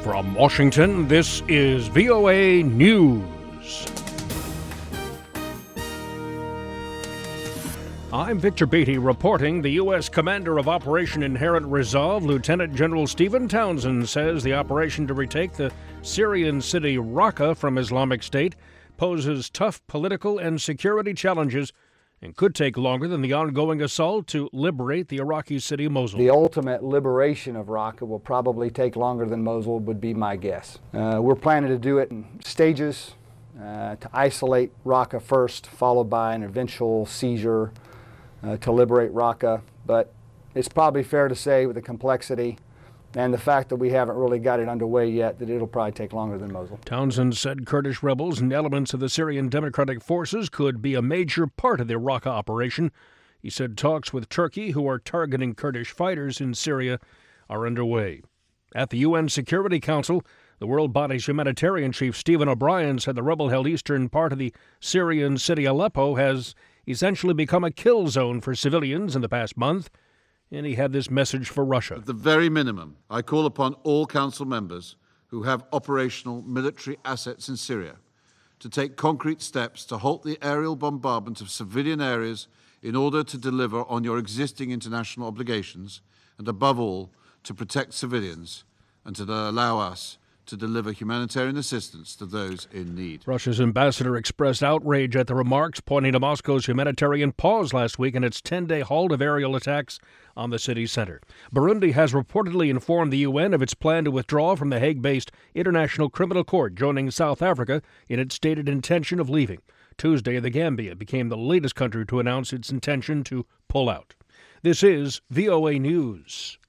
From Washington, this is VOA News. I'm Victor Beatty reporting. The U.S. commander of Operation Inherent Resolve, Lieutenant General Stephen Townsend, says the operation to retake the Syrian city Raqqa from Islamic State poses tough political and security challenges and could take longer than the ongoing assault to liberate the Iraqi city Mosul. The ultimate liberation of Raqqa will probably take longer than Mosul, would be my guess. We're planning to do it in stages, to isolate Raqqa first, followed by an eventual seizure to liberate Raqqa. But it's probably fair to say, with the complexity and the fact that we haven't really got it underway yet, that it'll probably take longer than Mosul. Townsend said Kurdish rebels and elements of the Syrian Democratic Forces could be a major part of the Raqqa operation. He said talks with Turkey, who are targeting Kurdish fighters in Syria, are underway. At the UN Security Council, the world body's humanitarian chief Stephen O'Brien said the rebel-held eastern part of the Syrian city Aleppo has essentially become a kill zone for civilians in the past month. And he had this message for Russia. At the very minimum, I call upon all Council members who have operational military assets in Syria to take concrete steps to halt the aerial bombardment of civilian areas in order to deliver on your existing international obligations and, above all, to protect civilians and to allow us to deliver humanitarian assistance to those in need. Russia's ambassador expressed outrage at the remarks, pointing to Moscow's humanitarian pause last week in its 10-day halt of aerial attacks on the city center. Burundi has reportedly informed the UN of its plan to withdraw from the Hague-based International Criminal Court, joining South Africa in its stated intention of leaving. Tuesday, the Gambia became the latest country to announce its intention to pull out. This is VOA News.